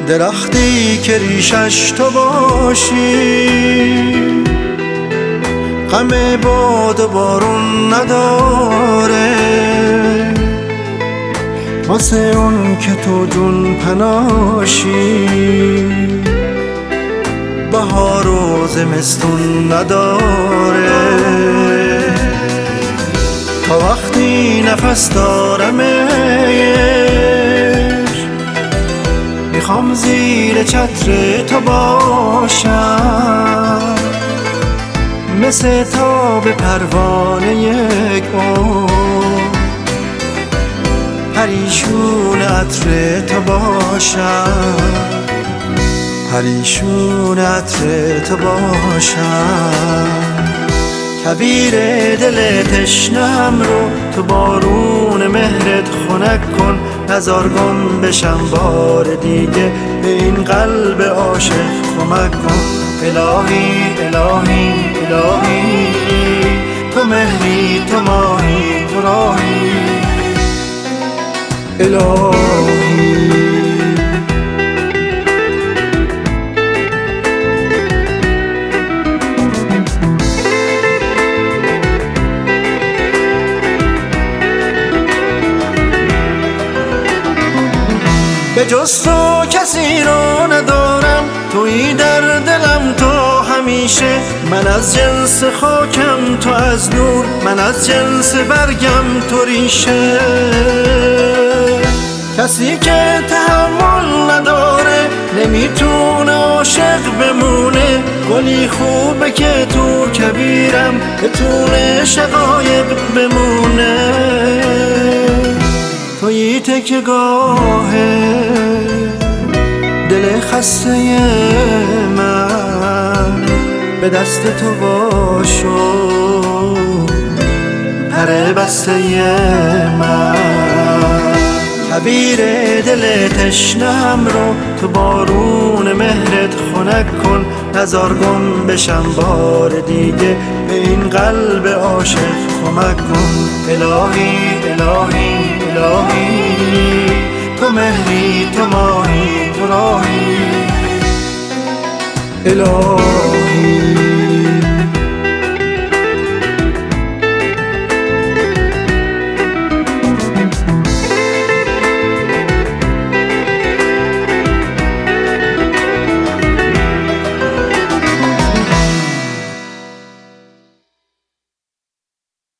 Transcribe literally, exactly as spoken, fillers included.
درختی که ریشش تو باشی، غم باد و بارون نداره، واسه اون که تو جون پناشی، بهار و زمستون نداره. تا وقتی نفس دارمش میخوام زیر چتر تو باشم، مثل تاب پروانه یک عمر پریشون عطر تو باشم، پریشون عطر تو باشم. کویر دل تشنه‌ام رو تو بارون مهرت خنک کن، نزار گم بشم بار دیگه، به این قلب عاشق کمک کن. الهی الهی الهی تو مهری تو ماهی تو راهی، الهی به جز تو کسی رو ندارم، تویی در دلم تو همیشه. من از جنس خاکم تو از نور، من از جنس برگم تو ریشه. کسی که تحمل نداره نمیتونه عاشق بمونه، گلی خوبه که تو کبیرم بتونه شقایق بمونه. تویی تکیه‌گاه دل خسته من، به دست تو باشو پر بسته من. کویر دل تشنه‌ام رو تو بارون مهرت خنک کن، نزار گم بشم بار دیگه، به این قلب عاشق کمک کن. الهی الهی الهی تو مهری تو ماهی تو راهی، الهی